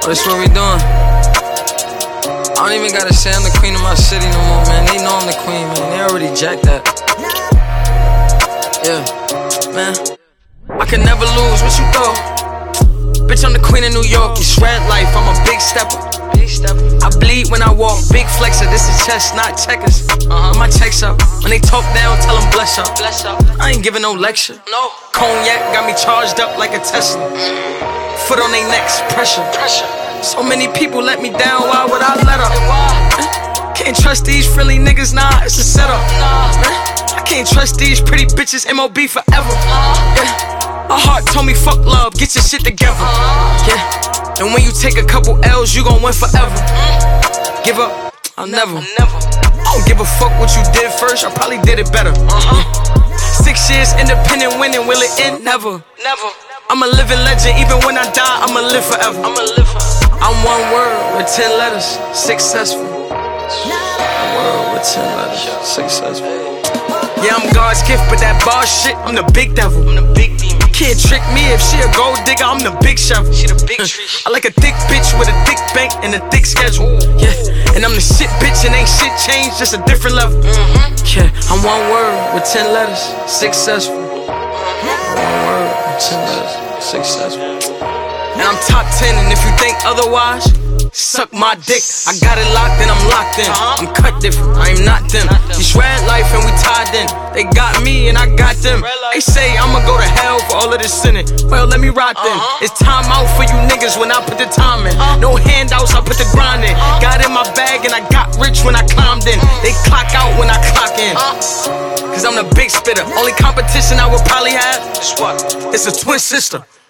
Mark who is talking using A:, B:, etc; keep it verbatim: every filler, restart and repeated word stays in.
A: Oh, that's what we doing. I don't even gotta say I'm the queen of my city no more, man. They know I'm the queen, man. They already jacked that. Yeah, man. I can never lose, what you thought? Bitch, I'm the queen of New York. It's red life, I'm a big stepper. I bleed when I walk, big flexer. This is chess, not checkers. Uh-huh. My checks up. When they talk down, tell them bless up. Bless up. I ain't giving no lecture. No. Cognac got me charged up like a Tesla. Foot on they necks, pressure. Pressure. So many people let me down, why would I let up? Eh? Can't trust these frilly niggas, nah, it's a setup. Eh? I can't trust these pretty bitches, M O B forever. Yeah. My heart told me fuck love, get your shit together. Yeah. And when you take a couple L's, you gon' win forever. Give up, I'll never. I don't give a fuck what you did first, I probably did it better. Yeah. Six years independent winning, will it end? Never. Never. I'm a living legend, even when I die, I'ma live forever. I'ma live forever. I'm one word with ten letters, successful. One word with ten letters, successful. Yeah, I'm God's gift, but that bar shit, I'm the big devil. I'm the big demon. Can't trick me if she a gold digger, I'm the big shovel. She the big tree. I like a thick bitch with a thick bank and a thick schedule. Yeah, and I'm the shit bitch and ain't shit changed, just a different level. Mm-hmm. Yeah, I'm one word with ten letters, successful. One word with ten letters, successful. And I'm top ten, and if you think otherwise, suck my dick. I got it locked and I'm locked in. I'm cut different, I am not them. It's red life and we tied in. They got me and I got them. They say I'ma go to hell for all of this sinning. Well, let me ride them. It's time out for you niggas when I put the time in. No handouts, I put the grind in. Got in my bag and I got rich when I climbed in. They clock out when I clock in. Cause I'm the big spitter. Only competition I would probably have is what? It's a twin sister.